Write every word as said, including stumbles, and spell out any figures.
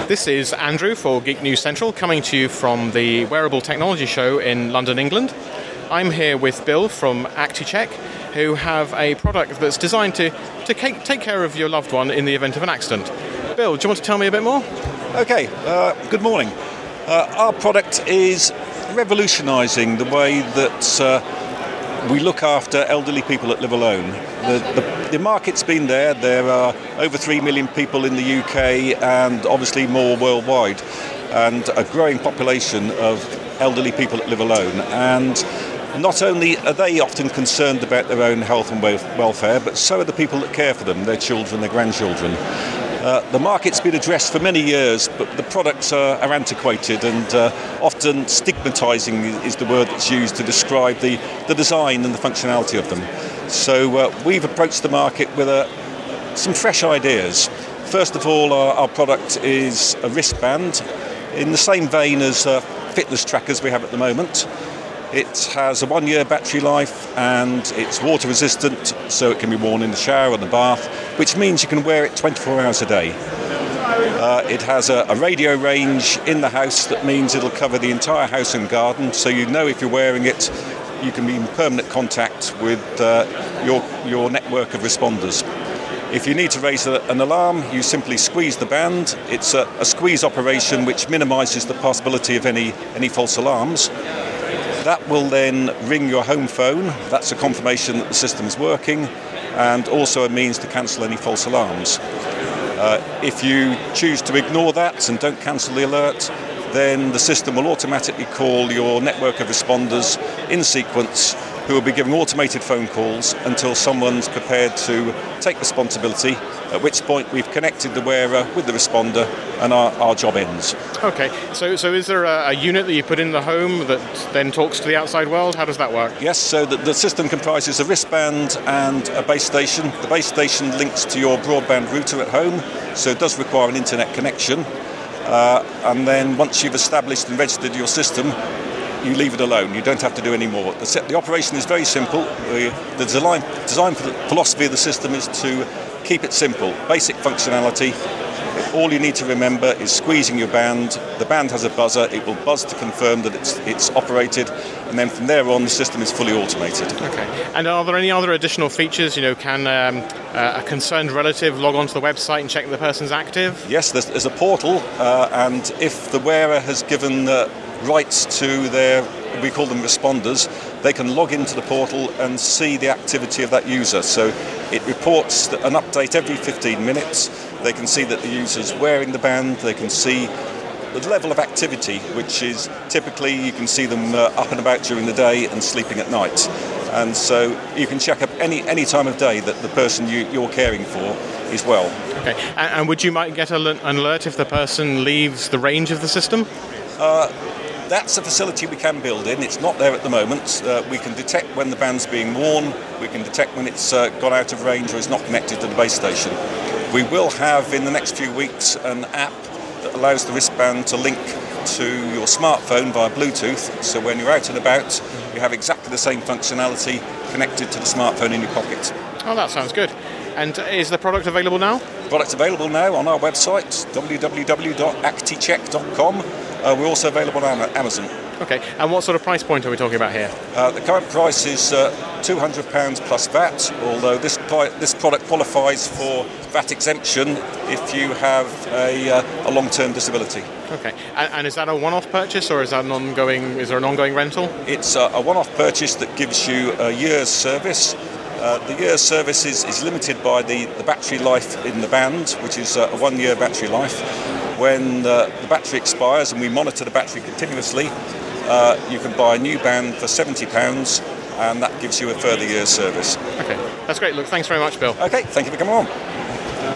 This is Andrew for Geek News Central, coming to you from the Wearable Technology Show in London, England. I'm here with Bill from ActiCheck, who have a product that's designed to, to take care of your loved one in the event of an accident. Bill, do you want to tell me a bit more? Okay, uh, good morning. Uh, our product is revolutionising the way that uh, we look after elderly people that live alone. The, the, the market's been there. There are over three million people in the U K and obviously more worldwide, and a growing population of elderly people that live alone. And not only are they often concerned about their own health and welfare, but so are the people that care for them, their children, their grandchildren. Uh, the market's been addressed for many years, but the products are, are antiquated, and uh, often stigmatising is the word that's used to describe the, the design and the functionality of them. So uh, we've approached the market with uh, some fresh ideas. First of all, our, our product is a wristband in the same vein as uh, fitness trackers we have at the moment. It has a one-year battery life and it's water resistant, so it can be worn in the shower or the bath, which means you can wear it twenty-four hours a day. Uh, it has a, a radio range in the house that means it'll cover the entire house and garden, so you know if you're wearing it, you can be in permanent contact with uh, your, your network of responders. If you need to raise a, an alarm, you simply squeeze the band. It's a, a squeeze operation which minimises the possibility of any, any false alarms. That will then ring your home phone. That's a confirmation that the system is working, and also a means to cancel any false alarms. Uh, if you choose to ignore that and don't cancel the alert, then the system will automatically call your network of responders in sequence, who will be giving automated phone calls until someone's prepared to take responsibility, at which point we've connected the wearer with the responder and our, our job ends. Okay, so so is there a, a unit that you put in the home that then talks to the outside world? How does that work? Yes, so the, the system comprises a wristband and a base station. The base station links to your broadband router at home, so it does require an internet connection. Uh, and then once you've established and registered your system, you leave it alone. You don't have to do any more. The, set, the operation is very simple. The, the design, design philosophy of the system is to keep it simple. Basic functionality. All you need to remember is squeezing your band. The band has a buzzer. It will buzz to confirm that it's it's operated, and then from there on, the system is fully automated. Okay. And are there any other additional features? You know, can um, uh, a concerned relative log onto the website and check that the person's active? Yes, there's, there's a portal, uh, and if the wearer has given uh, rights to their, we call them responders, they can log into the portal and see the activity of that user. So it reports an update every fifteen minutes. They can see that the user's wearing the band. They can see the level of activity, which is typically you can see them uh, up and about during the day and sleeping at night. And so you can check up any any time of day that the person you, you're caring for is well. Okay. And, and would you might get an alert if the person leaves the range of the system? Uh, That's a facility we can build in. It's not there at the moment. Uh, we can detect when the band's being worn. We can detect when it's uh, gone out of range or is not connected to the base station. We will have in the next few weeks an app that allows the wristband to link to your smartphone via Bluetooth. So when you're out and about, you have exactly the same functionality connected to the smartphone in your pocket. Oh, that sounds good. And is the product available now? The product's available now on our website, w w w dot acticheck dot com. Uh, we're also available on Amazon. Okay, and what sort of price point are we talking about here? Uh, the current price is uh, two hundred pounds plus V A T, although this pri- this product qualifies for V A T exemption if you have a, uh, a long-term disability. Okay, and, and is that a one-off purchase, or is that an ongoing? Is there an ongoing rental? It's a, a one-off purchase that gives you a year's service. Uh, the year's service is, is limited by the, the battery life in the band, which is uh, a one-year battery life. When uh, the battery expires, and we monitor the battery continuously, uh, you can buy a new band for seventy pounds, and that gives you a further year's service. Okay, that's great. Look, thanks very much, Bill. Okay, thank you for coming on.